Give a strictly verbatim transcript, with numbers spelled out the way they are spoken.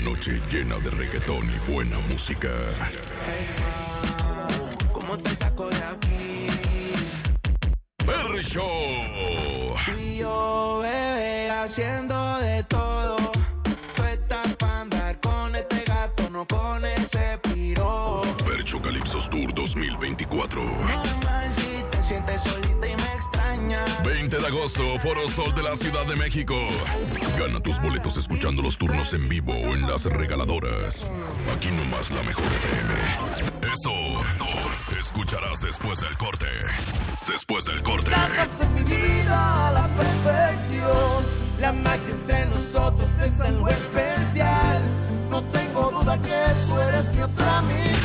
noche llena de reggaetón y buena música. ¿Cómo te saco de aquí? Perry Show. Tú y yo, bebé, haciendo de todo. Tú estás para andar con este gato, no con ese piro. Fercho Calypsos Tour dos mil veinticuatro. Normal si te sientes solita y me extrañas. veinte de agosto, Foro Sol de la Ciudad de México. Gana tus boletos escuchando los turnos en vivo o en las regaladoras. Aquí nomás la mejor F M. Eso, esto, escucharás después del corte. Después del corte. Estás en mi vida a la perfección. La magia entre nosotros es algo especial.